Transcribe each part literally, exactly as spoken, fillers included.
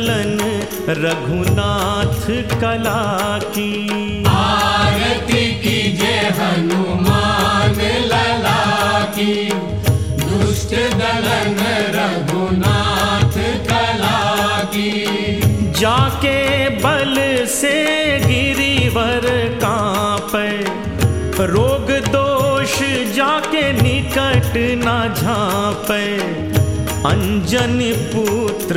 दलन रघुनाथ कला की। आरती कीजिए हनुमान लला की, दुष्ट दलन रघुनाथ कला की। जाके बल से गिरिवर कांपे, रोग दोष जाके निकट न झांपे। अंजनी पुत्र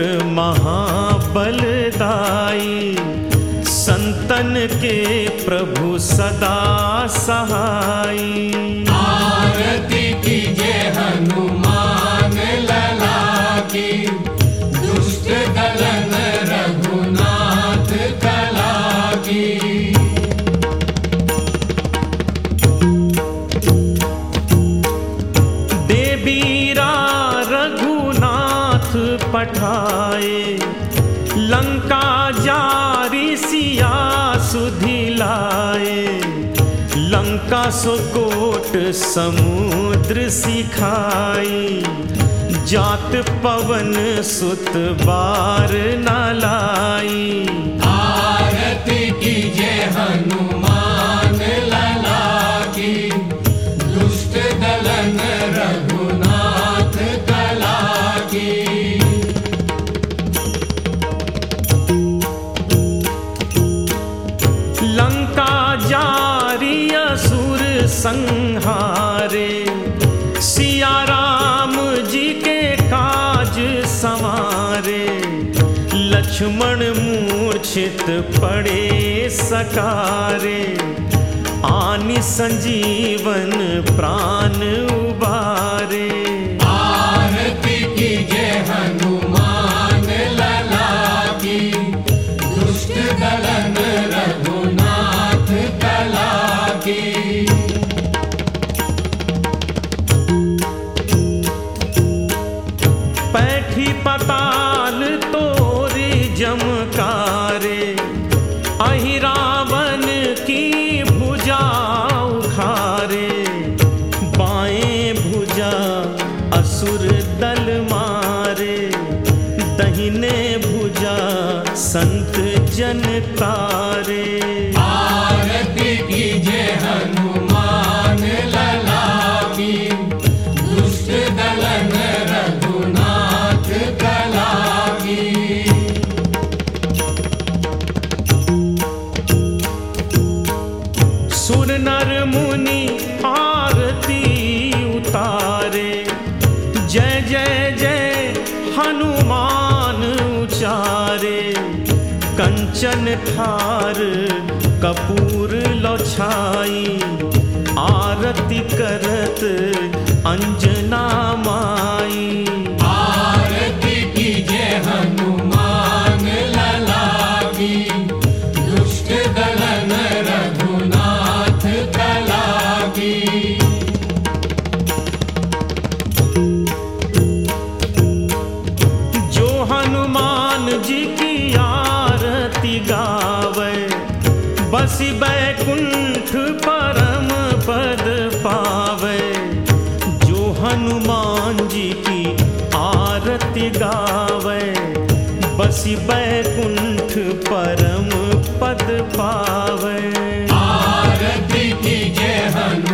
महाबलदाई, संतन के प्रभु सदा सहाई। आरती कीजिए हनुमान लला की, दुष्ट दलन रघुनाथ कला की। देवीरा रघुनाथ पठाए, लंका जारी सिया सुधिलाए। लंका सुकोट समुद्र सिखाई, जात पवन सुत बार न लाई। आरती कीजिए हनुमान लला की, दुष्ट दलन रघुनाथ कला की। लंका जारी असुर संहारे, सिया राम जी के काज संवारे। लक्ष्मण मूर्छित पड़े सकारे, आनि संजीवन प्राण उबारे। आरती कीजिए हनुमान लला की, दुष्ट दलन रघुनाथ कला की। पैठी पताल तोरी जमकारे, अहि रावण की भुजा उखारे। बाएं भुजा असुर दल मारे, दहिने भुजा संत जन तारे। आरती कीजिए हनुमान लला की, दुष्ट दलन रघुनाथ कला की। सुर नर मुनि आरती उतारे, जय जय जय हनुमान उचारे। कंचन थार कपूर लौछाई, आरती करत अंजना माई। आरती कीजिए हनुमान लला की, दुष्ट दलन रघुनाथ कला की। जो हनुमान जी की आरती गावे, बसी बैकुंठ परम पद पावे। जो हनुमान जी की आरती गावे, बसी बैकुंठ परम पद पावे। आरती कीजिए हनुमान